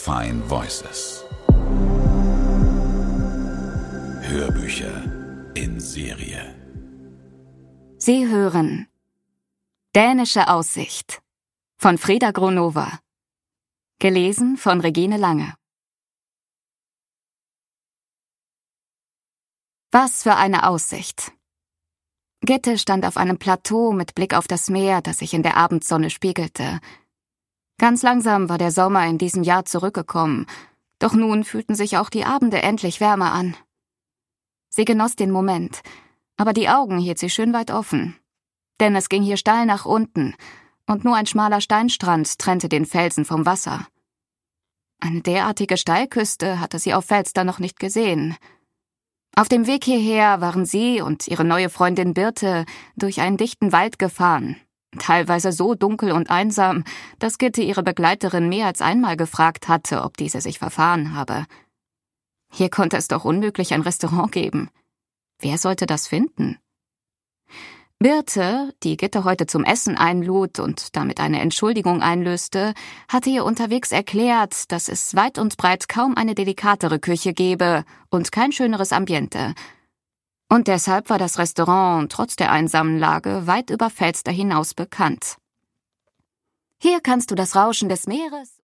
Fine Voices. Hörbücher in Serie. Sie hören Dänische Aussicht von Frida Gronova. Gelesen von Regine Lange. Was für eine Aussicht! Gitte stand auf einem Plateau mit Blick auf das Meer, das sich in der Abendsonne spiegelte. Ganz langsam war der Sommer in diesem Jahr zurückgekommen, doch nun fühlten sich auch die Abende endlich wärmer an. Sie genoss den Moment, aber die Augen hielt sie schön weit offen. Denn es ging hier steil nach unten, und nur ein schmaler Steinstrand trennte den Felsen vom Wasser. Eine derartige Steilküste hatte sie auf Felster noch nicht gesehen. Auf dem Weg hierher waren sie und ihre neue Freundin Birte durch einen dichten Wald gefahren, teilweise so dunkel und einsam, dass Gitte ihre Begleiterin mehr als einmal gefragt hatte, ob diese sich verfahren habe. Hier konnte es doch unmöglich ein Restaurant geben. Wer sollte das finden? Birte, die Gitte heute zum Essen einlud und damit eine Entschuldigung einlöste, hatte ihr unterwegs erklärt, dass es weit und breit kaum eine delikatere Küche gebe und kein schöneres Ambiente. Und deshalb war das Restaurant trotz der einsamen Lage weit über Felster hinaus bekannt. Hier kannst du das Rauschen des Meeres